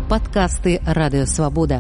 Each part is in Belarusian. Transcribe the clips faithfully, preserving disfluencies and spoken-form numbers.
Падкасты Радыё Свабода.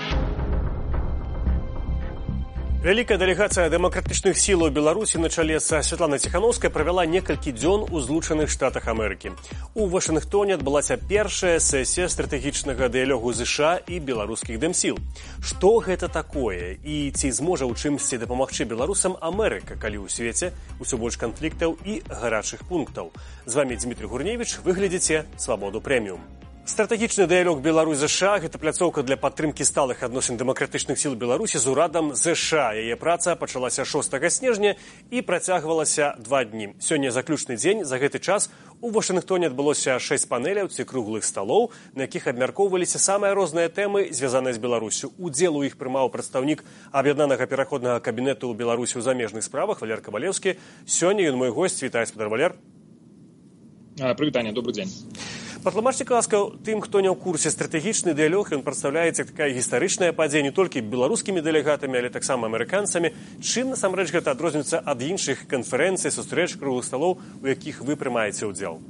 Вялікая дэлегацыя дэмакратычных сілаў Беларусі на чале са Святланай Ціханаўскай правяла некалькі дзён у Злучаных Штатах Амерыкі. У Вашынгтоне адбылася першая сесія стратэгічнага дыялогу ЗША і беларускіх дэмсіл. Што гэта такое і ці зможа ў чымсьці дапамагчы беларусам Амерыка, калі ў свеце ўсё больш канфліктаў і гарачых пунктаў? З вамі Дмітрий Гурневіч, вы глядзіце Свабоду Прэміум. Стратэгічны дыялог Беларусь-ЗША – гэта пляцоўка для падтрымкі сталых адносін дэмакратычных сіл Беларусі з урадам ЗША. Яе праца пачалася шостага снежня і працягвалася два дні. Сёння заключны дзень. За гэты час у Вашынгтоне адбылося шэсць панеляў ці круглых сталоў, на якіх абмяркоўваліся самыя розныя тэмы, звязаныя з Беларусю. Удзел у іх прымаў прадстаўнік аб'яднанага пераходнага кабінету ў Беларусі ў замежных справах Валер Кабалеўскі. Сёння ён мой госць. Вітаю, спадар Валер. Прывітанне, добрый дзень. Патлумачце, ласка, тым, хто не ў курсе, стратэгічны дыялог, ён прадстаўляецца такая гістарычная падзея не толькі беларускімі дэлегатамі, але таксама амерыканцамі. Чым насамрэч гэта адрозніваецца ад іншых канферэнцый, сустрэч, круглых сталоў, у якіх вы прымаеце ўдзел?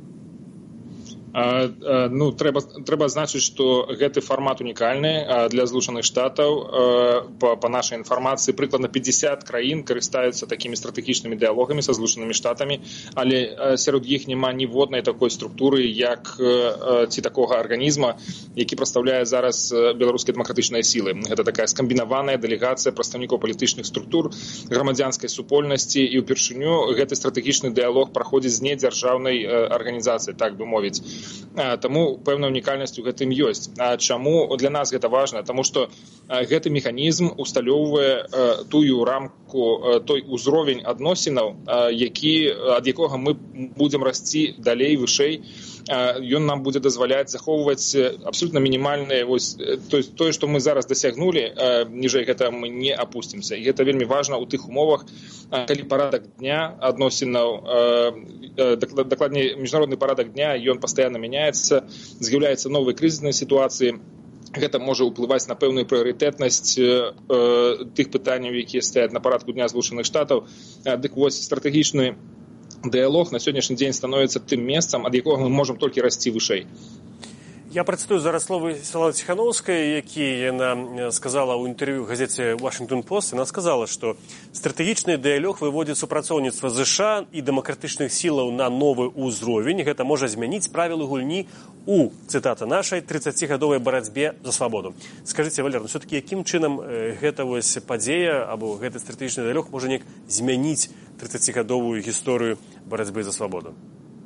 А, а, ну, трэба, трэба значыць, што гэты фармат унікальны а, для Злучаных Штатаў. А, па, па нашай інфармацыі, прыкладна пятьдесят краін карыстаюцца такімі стратэгічнымі дыялогамі са Злучанымі Штатамі, але а, сярод іх няма ніводнай такой структуры, як а, ці такога арганізма, які прадстаўляе зараз беларускія дэмакратычныя сілы. Гэта такая скамбінаваная дэлегацыя прадстаўнікаў палітычных структур, грамадзянскай супольнасці, і ўпершыню гэты стратэгічны дыялог праходзіць з недзяржаўнай арганізацыі, так бы мовіць. Таму пэўная унікальнасць у гэтым ёсць. А чаму для нас гэта важна? Таму што гэты механізм усталёўвае тую рамку, той узровень адносінаў, які, ад якога мы будзем расці далей, вышэй. Ён нам будзе дазваляць захоўваць абсолютна мінімальныя, вось, тое, што мы зараз дасягнулі, ніжэй гэта мы не апусцімся. І гэта вельмі важна ў тых умовах, калі парадак дня адносінаў, дакладней, міжнародны парадак дня, ён пастаянна мяняецца, з'яўляецца новыя крызісныя сітуацыі. Гэта можа ўплываць на пэўную прыярытэтнасць э, тых пытанняў, якія стаяць на парадку дня Злучаных Штатаў. Дык вось стратэгічны дыялог на сённяшні дзень становіцца тым месцам, ад якога мы можам толькі расці вышэй. Я працытую зараз словы Святланы Ціханаўскай, які яна сказала ў інтэрв'ю газеце «Вашингтон Пост». Яна сказала, што стратэгічны дыялог выводзіць супрацоўніцтва ЗША і дэмакратычных сілаў на новы ўзровень. Гэта можа змяніць правілы гульні у, цытата нашай, трыццацігадовай барацьбе за свабоду. Скажыце, Валер, ну все-таки якім чынам гэта вось падзея або гэты стратэгічны дыялог можа неяк змяніць трыццацігадовую гісторыю барацьбы за свабоду?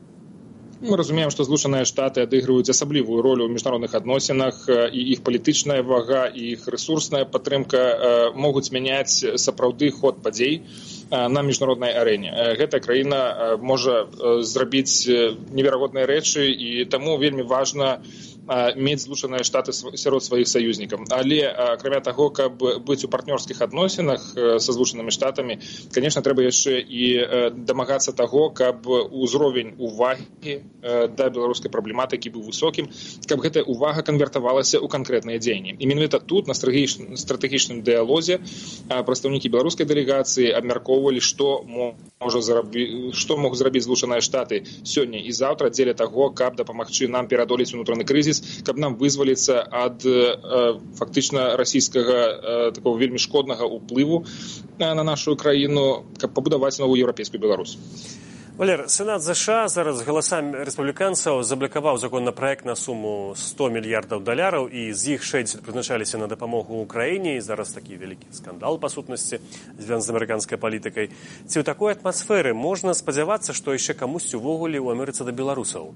Мы разумеем, што Злучаныя Штаты адыгрываюць асаблівую ролю ў міжнародных адносінах, і іх палітычная вага, і іх рэсурсная падтрымка могуць мяняць сапраўды ход падзей на міжнароднай арэне. Гэтая краіна можа зрабіць неверагодныя рэчы, і таму вельмі важна мець Злучаныя Штаты сярод сваіх саюзнікаў. Але, акрамя таго, каб быць у партнёрскіх адносінах са Злучанымі Штатамі, конечно, трэба яшчэ і дамагацца таго, каб узровень увагі да беларускай праблематыкі быў высокім, каб гэтая увага канвертавалася ў канкрэтныя дзеянні. І менавіта тут, на стратэгічным дыялозе, прадстаўнікі беларускай дэлегацыі абмяркоўвалі, што можа зрабіць, што могуць зрабіць Злучаныя Штаты сёння і заўтра дзеля таго, каб дапамагчы нам пераадолець унутраны крызіс, каб нам вызваліцца ад э, фактычна расійскага э, такого вельмі шкоднага ўплыву на нашу краіну, каб пабудаваць новую еўрапейскую Беларусь. Валер, Сенат ЗША зараз галасамі рэспубліканцаў заблакаваў законапраект на суму сто мільярдаў даляраў, і з іх шэсцьдзесят прызначаліся на дапамогу ўкраіне, і зараз такі вялікі скандал, па сутнасці, звязаны з амерыканскай палітыкай. Ці ў такой атмасферы можна спадзявацца, што яшчэ камусьці увогуле ў Амерыцы да беларусаў?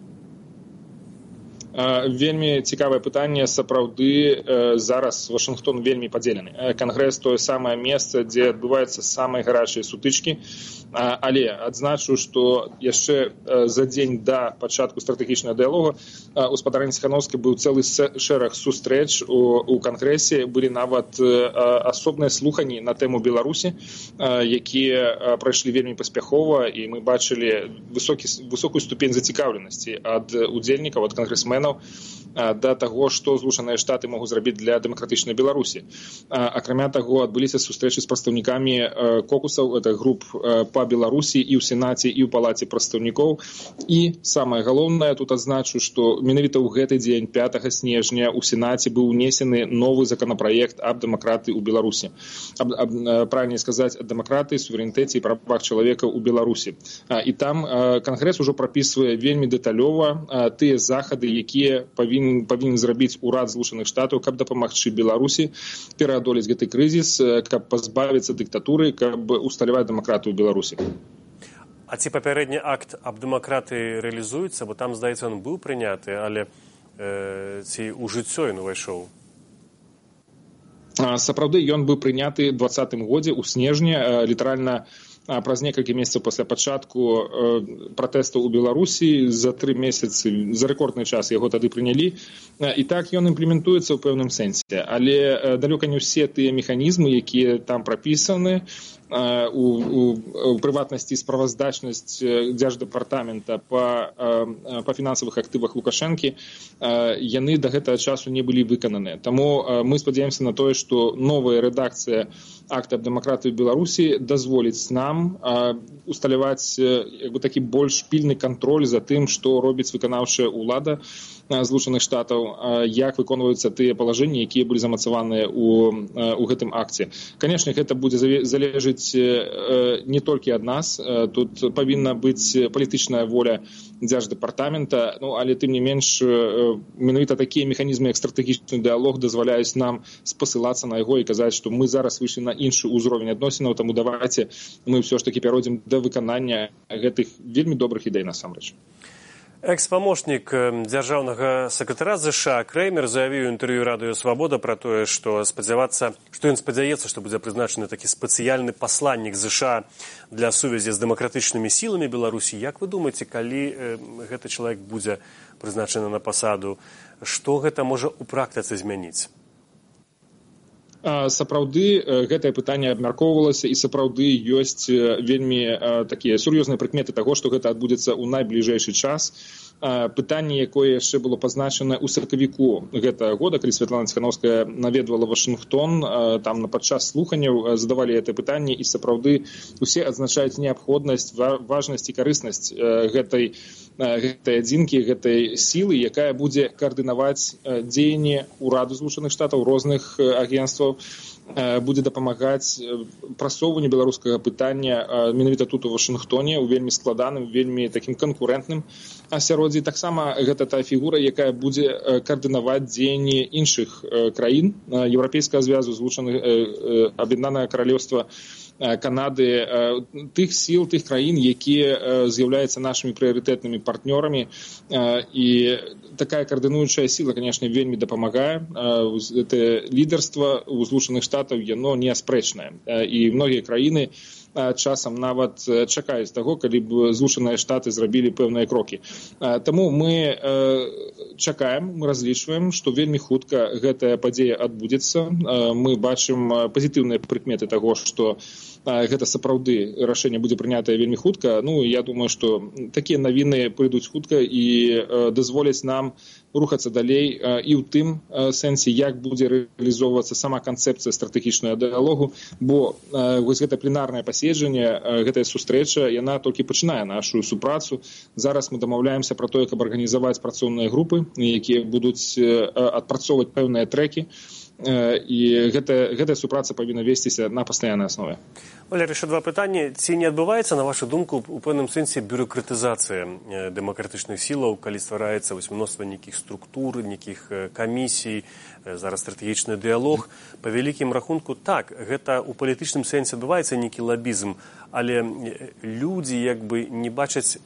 Вельмі цікавае пытанне. Сапраўды зараз Вашынгтон вельмі падзелены. Кангрэс тое самае месца, дзе адбываюцца самыя гарачыя сутычкі, але адзначу, што яшчэ за дзень да пачатку стратэгічнага дыялога у спадарні Ціханаўскай быў цэлы шэраг сустрэч у, у Кангрэсе, былі нават асобныя слуханні на тэму Беларусі, якія прайшлі вельмі паспяхова, і мы бачылі высокі, высокую ступень зацікаўленасці ад удзельнікаў, ад кангрэсменаў пераменаў да таго, што Злучаныя Штаты могуць зрабіць для дэмакратычнай Беларусі. Акрамя таго, адбыліся сустрэчы з прадстаўнікамі кокусаў, это груп па Беларусі і ў Сенаце, і ў Палаце прадстаўнікоў. І самае галоўнае, тут адзначу, што менавіта ў гэты дзень, пятага снежня, у Сенаце быў унесены новы законапраект аб дэмакратыі ў Беларусі. Аб, аб, правильней сказаць, аб дэмакратыі, суверэнітэце і правах чалавека ў Беларусі. І там Кангрэс ужо прапісвае вельмі дэталёва тыя захады, якія павінны павінен зрабіць урад Злучаных Штатаў, каб дапамагчы Беларусі пераадолець гэты крызіс, каб пазбавіцца дыктатуры, каб усталяваць дэмакратыю ў Беларусі. А ці папярэдні акт аб дэмакратыі рэалізуецца, бо там, здаецца, ён быў прыняты, але э, ці ў жыццё ён увайшоў? Сапраўды, ён быў прыняты ў двадцатым годзе, у снежні, літаральна праз некалькі месяцаў пасля пачатку пратэстаў у Беларусі, за тры месяцы, за рэкордны час яго тады прынялі. І так ён імплементуецца ў пэўным сэнсе. Але далёка не ўсе тыя механізмы, якія там прапісаны, у, у, у прыватнасці справаздачнасць дзярждэпартамента па, па фінансавых актывах Лукашэнкі, яны да гэтага часу не былі выкананыя. Таму мы спадзяемся на тое, што новая рэдакцыя акта аб дэмакратыі Беларусі дазволіць нам усталяваць як бы такі больш пільны кантроль за тым, што робіць выканаўчая ўлада Злучаных Штатаў, як выконваюцца тыя палажэнні, якія былі замацаваныя у, у гэтым акце. Канешне, гэта будзе залежыць не толькі ад нас, тут павінна быць палітычная воля дзярждэпартамента, ну, але тым не менш менавіта такія механізмы, як стратэгічны дыалог, дазваляюць нам спасылацца на яго і казаць, што мы зараз выйшлі на іншы ўзровень адносінаў, таму давайце мы ўсё ж такі пяройдзем да выканання гэтых вельмі добрых ідэй насамрэч. Экс-памочнік дзяржаўнага сакратара ЗША Крэймер заявіў у інтэрв'ю Радыё Свабода пра тое, што спадзявацца, што ён спадзяецца, што будзе прызначаны такі спецыяльны пасланнік ЗША для сувязі з дэмакратычнымі сіламі Беларусі. Як вы думаеце, калі э, гэты чалавек будзе прызначаны на пасаду, што гэта можа ў практыцы змяніць? Сапраўды гэтае пытанне абмяркоўвалася і сапраўды ёсць вельмі такія сур'ёзныя прыкметы таго, што гэта адбудзецца ў найбліжэйшы час. Пытанне, якое яшчэ было пазначана ў сакавіку гэтага года, калі Святлана Ціханаўская наведвала Вашынгтон, там падчас слуханняў задавалі гэта пытанне, і сапраўды усе адзначаюць неабходнасць, важнасць і карыснасць гэтай, гэтай адзінкі, гэтай сілы, якая будзе каардынаваць дзеянні ўраду Злучаных Штатаў, розных агенцтваў, будзе дапамагаць прасоўванню беларускага пытання менавіта тут у Вашынгтоне, у вельмі складаным, вельмі такім канкурэнтным асяроддзі. Таксама гэта тая фігура, якая будзе каардынаваць дзеянні іншых краін Еўрапейскага звязу, Злучаных Аб'яднанага Каралеўства, Канады, тых сіл, тых краін, якія з'яўляюцца нашымі прыярытэтнымі партнёрамі. І такая каардынуючая сіла, канешне, вельмі дапамагае. Гэта лідарства ў Злучаных Штатаў, яно неаспрэчнае. І многія краіны часам нават чакаюць таго, калі б Злучаныя Штаты зрабілі пэўныя крокі. Таму мы чакаем, мы разлічваем, што вельмі хутка гэтая падзея адбудзецца. Мы бачым пазітыўныя прыкметы таго, што гэта сапраўды рашэнне будзе прынятае вельмі хутка. Ну, я думаю, што такія навіны прыйдуць хутка і дазволяць нам рухацца далей і ў тым сэнсе, як будзе рэалізоўвацца сама канцэпцыя стратэгічнага дыалогу, бо вось гэта пленарнае паседжанне, гэтая сустрэча, яна толькі пачынае нашу супрацу. Зараз мы дамаўляемся пра тое, каб арганізаваць працоўныя групы, якія будуць адпрацоўваць пэўныя трэкі, і гэта, гэтая супраца павінна весціся на пастаяннай аснове. Валерый, яшчэ два пытанні. Ці не адбываецца, на вашу думку, у пэўным сэнсе бюрократызацыя дэмакратычных сілаў, калі ствараецца вось мноства нейкіх структур, нейкіх камісій, зараз стратэгічны дыалог? Па вялікім рахунку, так, гэта ў палітычным сэнсе адбываецца нейкі лабізм, але людзі як бы не бачаць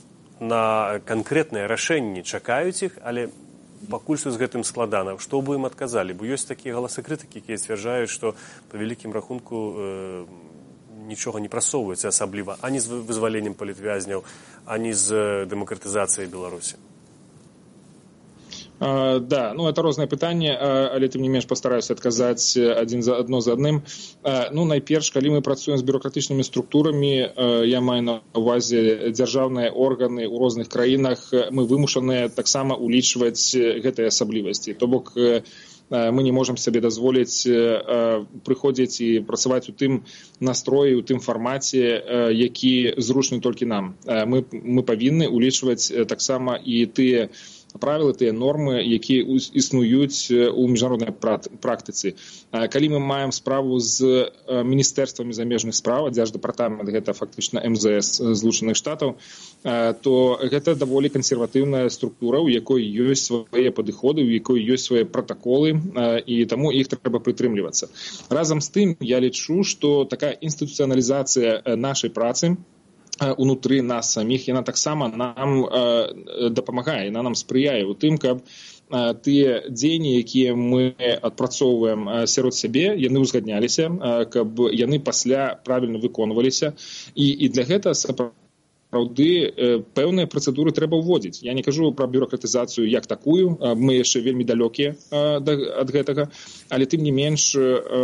на канкрэтныя рашэнні, чакаюць іх, але пакуль што з гэтым складана. Што бы ім адказалі? Бо ёсць такія галасы крытыкі, якія сцвярджаюць, што па вялікім рахунку э, нічога не прасоўваецца асабліва ані з вызваленнем палітвязняў, ані з дэмакратызацыяй Беларусі. Uh, да, ну это розныя пытанні, uh, але тым не менш пастараюся адказаць адзін за адно за адным. Uh, ну найперш, калі мы працуем з бюрократычнымі структурамі, uh, я маю на ўвазе дзяржаўныя органы ў розных краінах, мы вымушаныя таксама улічваць гэтыя асаблівасці. То бок мы не можам сабе дазволіць uh, прыходзіць і працаваць у тым настроі, у тым фармаце, uh, які зручны толькі нам. Uh, мы, мы павінны улічваць uh, таксама і тыя правілы, тыя нормы, якія існуюць у міжнароднай практыцы. Калі мы маем справу з міністэрствамі замежных спраў, дзярждэпартамент гэта фактычна эм зэ эс Злучаных Штатаў, то гэта даволі кансерватыўная структура, у якой ёсць свае падыходы, у якой ёсць свае пратаколы, і таму іх трэба прытрымлівацца. Разам з тым, я лічу, што такая інстытуцыяналізацыя нашай працы унутры нас саміх, яна таксама нам э, дапамагае, яна нам спрыяе у тым, каб э, тыя дзеянні, якія мы адпрацоўваем э, сярод сябе, яны ўзгадняліся, э, каб яны пасля правільна выконваліся, і, і для гэта сапраўды пэўныя працэдуры трэба ўводзіць. Я не кажу пра бюрократызацыю як такую, мы яшчэ вельмі далёкія ад гэтага, але тым не менш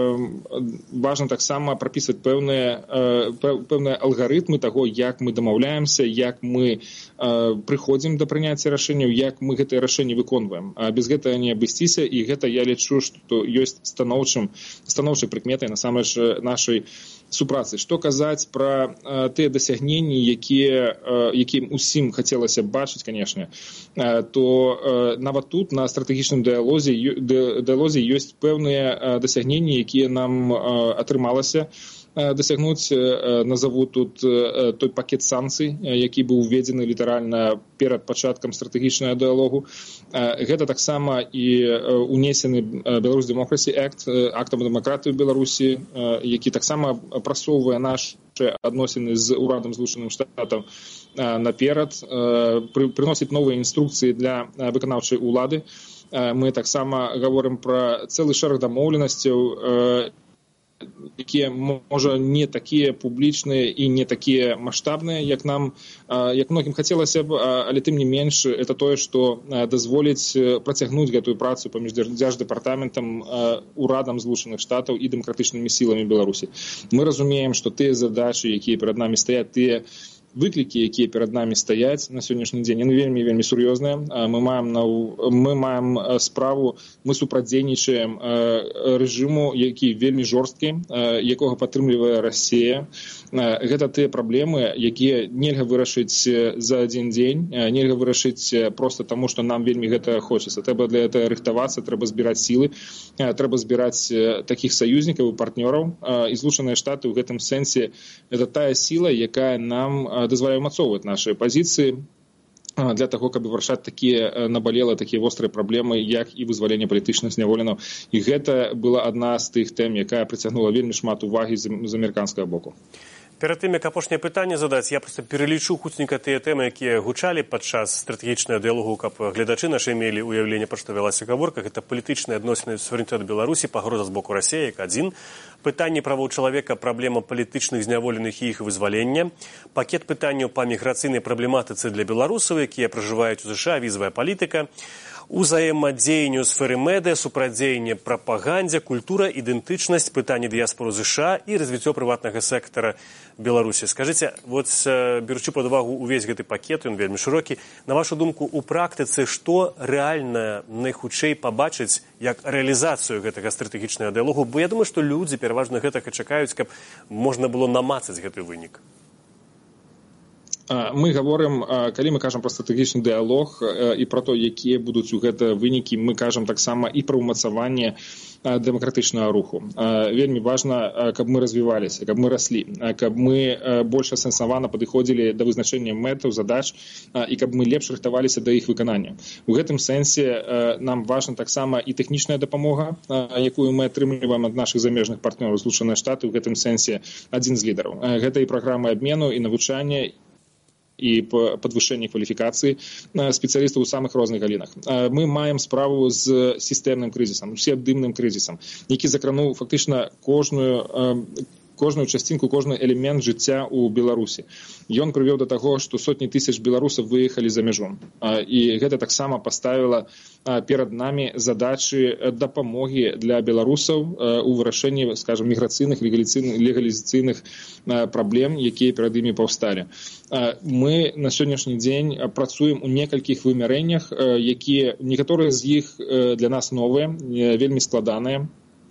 важна таксама прапісваць пэўныя, пэўныя алгарытмы таго, як мы дамаўляемся, як мы прыходзім да прыняцця рашэнняў, як мы гэтыя рашэнні выконваем. Без гэтага не абысціся, і гэта я лічу, што ёсць станоўчым, станоўчай прыкметай насамрэч нашай супрацы. Што казаць пра э, тыя дасягненні, якія, э, якім усім хацелася б бачыць, канешне, э, то э, нават тут на стратэгічным дыялозе, дыялозе ёсць пэўныя э, дасягненні, якія нам э, атрымалася дасягнуць. Назову тут той пакет санкцый, які быў уведзены літаральна перад пачаткам стратэгічнага дыялогу. Гэта таксама і унесены Belarus Democracy Act, актам дэмакратыі ў Беларусі, які таксама прасоўвае нашы адносіны з урадам Злучаных Штатаў наперад, прыносіць новыя інструкцыі для выканаўчай улады. Мы таксама гаворым пра цэлы шэраг дамоўленасцяў, якія, можа, не такія публічныя і не такія маштабныя, як нам, як многім хацелася б, але тым не менш, это тое, што дазволіць працягнуць гэтую працу паміж дзярждэпартаментам, урадам Злучаных Штатаў і дэмакратычнымі сіламі Беларусі. Мы разумеем, што тыя задачы, якія перад намі стаяць, тыя выклікі, якія перад намі стаяць на сённяшні дзень, яны вельмі вельмі сур'ёзныя. Мы маем на, мы маем справу, мы супрацьдзейнічаем рэжыму, які вельмі жорсткі, якога падтрымлівае Расія. Гэта тыя праблемы, якія нельга вырашыць за адзін дзень, нельга вырашыць проста таму, што нам вельмі гэта хочацца. Трэба для гэтага рыхтавацца, трэба збіраць сілы, трэба збіраць такіх саюзнікаў і партнёраў. І Злучаныя Штаты ў гэтым сэнсе гэта тая сіла, якая нам дазваляе ўмацоўваць нашыя пазіцыі для таго, каб вырашаць такія набалелыя, такія вострыя праблемы, як і вызваленне палітычных зняволеных. І гэта была адна з тых тэм, якая прыцягнула вельмі шмат увагі з амерыканскага боку. Перад тым, як апошняе пытанне задаць, я проста пералічу хуценька тыя тэмы, якія гучалі падчас стратэгічнага дыялогу, каб гледачы нашы мелі ўяўленне, пра што вялася гаворка. Гэта палітычныя адносіны суверэнітэт Беларусі, пагроза з боку Расіі, як адзін. Пытанне правоў чалавека, праблема палітычных зняволеных і іх вызвалення. Пакет пытанняў па міграцыйнай праблематыцы для беларусаў, якія пражываюць у ЗША, візавая палітыка. Узаемадзеянню сферы медыа, супрацьдзеянне прапагандзе, культура, ідэнтычнасць, пытанне дыяспоры ЗША і развіццё прыватнага сектара Беларусі. Скажыце, вот беручы пад увагу увесь гэты пакет, ён вельмі шырокі, на вашу думку, у практыцы што рэальна найхутчэй пабачыць як рэалізацыю гэтага стратэгічнага дыялогу? Бо я думаю, што людзі пераважна гэтага чакаюць, каб можна было намацаць гэты вынік. Мы гаворым, калі мы кажам пра стратэгічны дыялог і пра то, якія будуць у гэта вынікі, мы кажам таксама і пра ўмацаванне дэмакратычнага руху. Вельмі важна, каб мы развіваліся, каб мы раслі, каб мы больш асэнсавана падыходзілі да вызначэння мэтаў, задач, і каб мы лепш рыхтаваліся да іх выканання. У гэтым сэнсе нам важна таксама і тэхнічная дапамога, якую мы атрымліваем ад нашых замежных партнёраў. Злучаныя Штаты ў гэтым сэнсе адзін з лідараў. Гэта і праграмы абмену, і навучання, і падвышэнне кваліфікацыі спецыялістаў у самых розных галінах. Мы маем справу з сістэмным крызісам, усеабдымным крызісам, які закрануў фактычна кожную кожную частинку, кожны элемент жыцця ў Беларусі. Ён прывёў да таго, што сотні тысяч беларусаў выехалі за мяжу. І гэта таксама паставіла перад намі задачы дапамогі для беларусаў у вырашэнні, скажем, міграцыйных, легалізацыйных праблем, якія перад імі паўсталі. Мы на сённяшні дзень працуем у некалькіх вымярэннях, якія некаторыя з іх для нас новыя, вельмі складаныя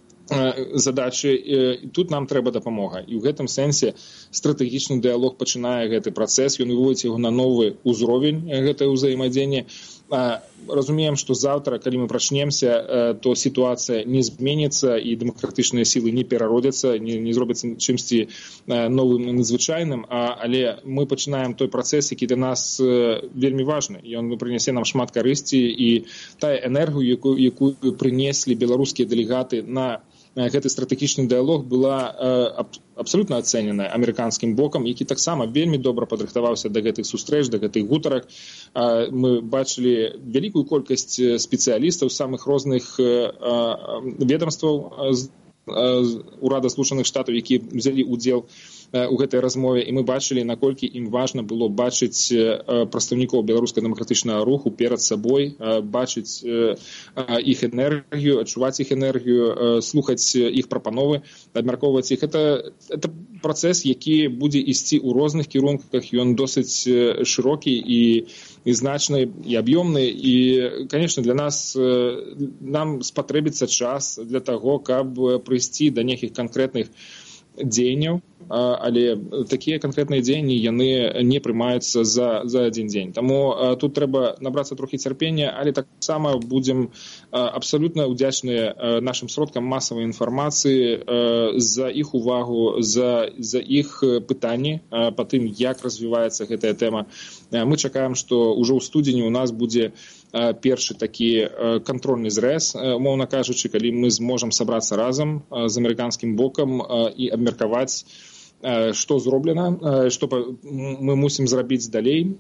задачы. Тут нам трэба дапамога. І ў гэтым сэнсе стратэгічны дыялог пачынае гэты працэс, ён выводзіць яго на новы ўзровень гэтае ўзаемадзеянне. Разумеем, што заўтра, калі мы прачнемся, то сітуацыя не зменіцца і дэмакратычныя сілы не перародзяцца, не, не зробяцца чымсьці новым надзвычайным, але мы пачынаем той працэс, які для нас вельмі важны. Ён прынясе нам шмат карысці, і тая энергію, якую, якую прынеслі беларускія дэлегаты на гэты стратэгічны дыялог, была абсолютна ацэненая амерыканскім бокам, які таксама вельмі добра падрыхтаваўся да гэтых сустрэч, да гэтых гутарак. Мы бачылі вялікую колькасць спецыялістаў самых розных ведомстваў урада Злучаных Штатаў, якія взялі ўдзел у гэтай размове, і мы бачылі, наколькі ім важна было бачыць прадстаўнікоў беларускага дэмакратычнага руху перад сабой, бачыць іх энергію, адчуваць іх энергію, слухаць іх прапановы, абмяркоўваць іх. Это, это працэс, які будзе ісці ў розных кірунках, ён досыць шырокі і, і значны, і аб'ёмны, і, конечно, для нас, нам спатрэбіцца час для таго, каб прыйсці да нейкіх канкрэтных дзеянняў, але такія канкрэтныя дзеянні, яны не прымаюцца за, за адзін дзень. Таму тут трэба набрацца трохі цярпення, але таксама будзем абсалютна ўдзячныя нашым сродкам масавай інфармацыі за іх увагу, за, за іх пытанні па тым, як развіваецца гэтая тэма. Мы чакаем, што ўжо ў студзені у нас будзе першы такі кантрольны зрэз, умоўна кажучы, калі мы зможам сабрацца разам з амерыканскім бокам і абмеркаваць, што зроблена, што мы мусім зрабіць далей.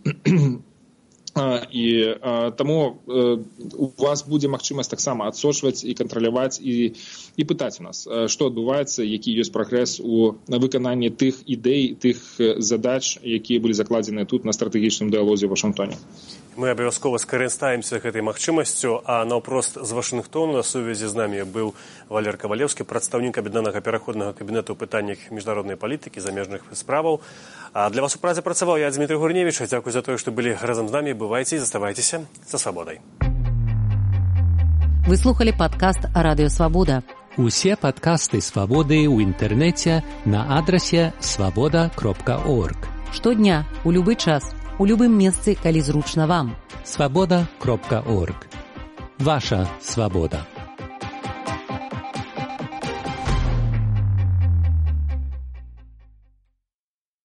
І таму у вас будзе магчымасць таксама адсочваць і кантраляваць і, і пытаць у нас, што адбываецца, які ёсць прагрэс у выкананні тых ідэй, тых задач, якія былі закладзеныя тут на стратэгічным дыялозе ў Вашынгтоне. Мы абавязкова скарыстаемся гэтай магчымасцю, а наўпрост з Вашынгтону на сувязі з намі быў Валер Кавалеўскі, прадстаўнік аб'яднанага пераходнага кабінету ў пытаннях міжнароднай палітыкі, замежных справаў. А для вас у працы працаваў я, Дмітрий Гурневич. Дзякуй за тое, што былі разам з намі. Бывайце і заставайцеся са свабодай. Вы слухали падкаст «Радыё Свабода». Усе падкасты «Свабоды» ў інтэрнэце на адрасе свабода кропка орг. Штодня, у любы час, у любым месцы, калі зручна вам. свабода кропка орг. Ваша свабода.